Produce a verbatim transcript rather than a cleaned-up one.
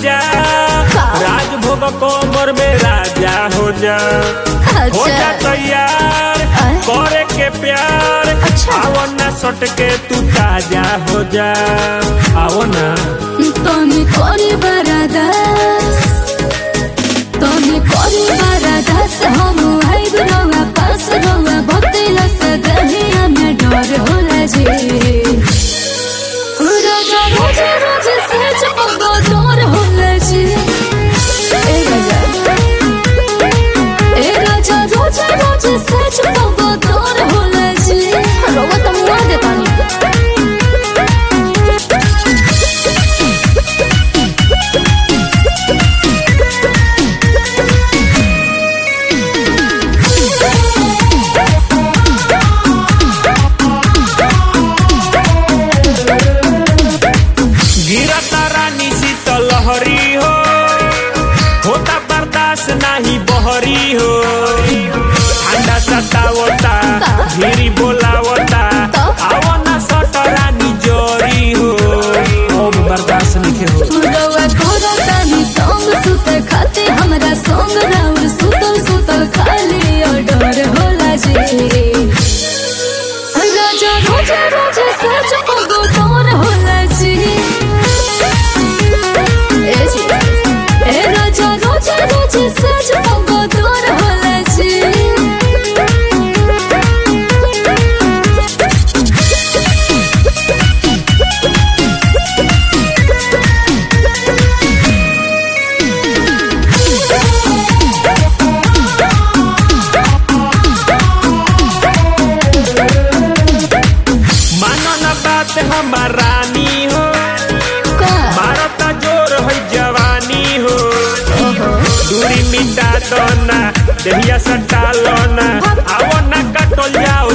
जा राजभोग कोमर में राजा हो जा। हो जा तैयार करे के प्यार। आओ ना सट के तू ताजा हो जा। आओ ना तोने कोरी बरादास तोने कोरी बरादास हम आई बुरवा पास रवा बतिया से दहिया में डर होला जी। राजा रोज रोज सच पगो डर होला जी। ए राजा ए राजा रोज रोज सच पगो डर होला जी। रोवा त मुआ देतानी लहरी हो होता बर्दाश्त नहीं बहरी हो। ठंडा सतावता धीरी बोलावता आओ ना सटरानी जोरी हो। अब बर्दाश्त नहीं हो रवा कोरता नी तंग सुते खाते हमरा संग राउर सुतल सुतल खाली डर होला जी। राजा रोज रोज सच पगो डर होला जी। ए राजा रोज रोज सच पगो डर होला जी। मानो ना बात हमार रानी हो मारता जोर है जवानी हो। दूरी मिटा दो ना देहिया सटा लो ना आओ ना कटल जाओ